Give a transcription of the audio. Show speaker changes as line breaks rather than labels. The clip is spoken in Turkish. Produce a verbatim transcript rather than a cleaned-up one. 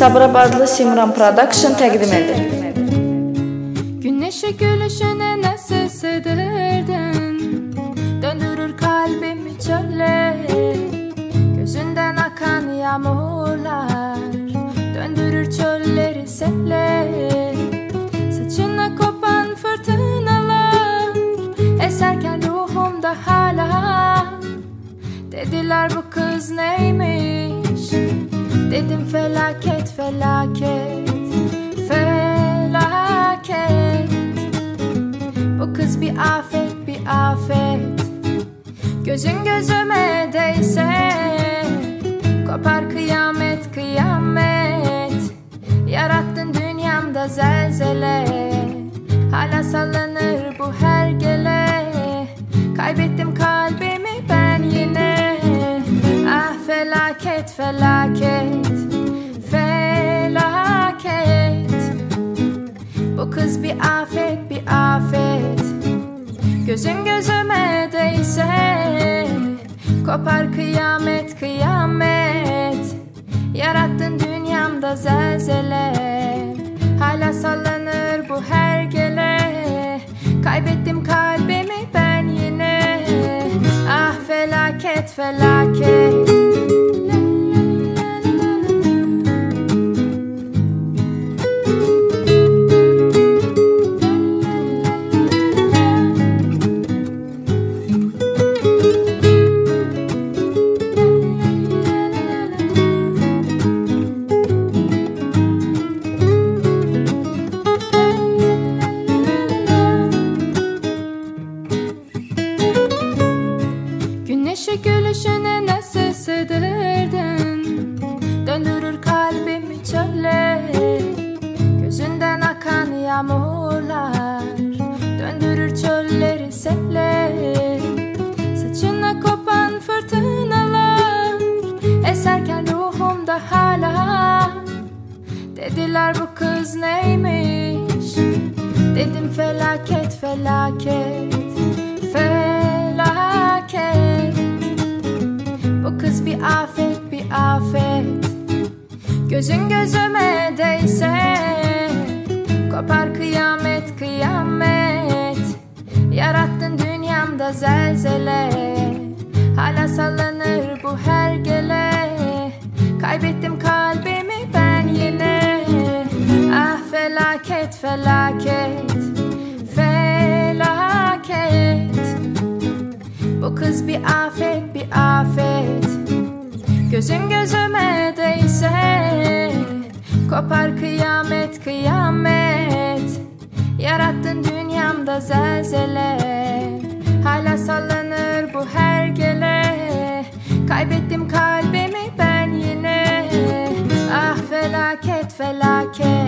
Sabirabadlı Simran Production təqdim edir.
Güneşe gülüşüne nasıl sığdırdın, döndürür kalbimi çöle. Gözünden akan yağmurlar döndürür çölleri sele. Saçına kopan fırtınalar eserken ruhumda hala. Dediler bu kız neymiş, dedim felaket felaket felaket. Bu kız bir afet bir afet. Gözün gözüme değse kopar kıyamet kıyamet. Yarattın dünyamda zelzele, hala sallanır bu hergele. Kaybettim kalbimi ben yine. Ah felaket felaket felaket. Bu kız bir afet bir afet. Gözün gözüme değse kopar kıyamet kıyamet. Yarattın dünyamda zelzele, hala sallanır bu hergele. Kaybettim kalbimi ben yine. Ah felaket felaket. Güneşe gülüşüne nasıl sığdırdın, döndürür kalbimi çöle. Gözünden akan yağmurlar döndürür çölleri sele. Saçına kopan fırtınalar eserken ruhumda hala. Dediler bu kız neymiş, dedim felaket felaket felaket. Bu kız bir afet bir afet. Gözün gözüme değse kopar kıyamet kıyamet. Yarattın dünyamda zelzele, hala sallanır bu hergele. Kaybettim kalbimi ben yine. Ah felaket felaket felaket. Bu kız bir afet bir afet. Gözün gözüme değse kopar kıyamet kıyamet. Yarattın dünyamda zelzele, hala sallanır bu hergele. Kaybettim kalbimi ben yine. Ah felaket felaket.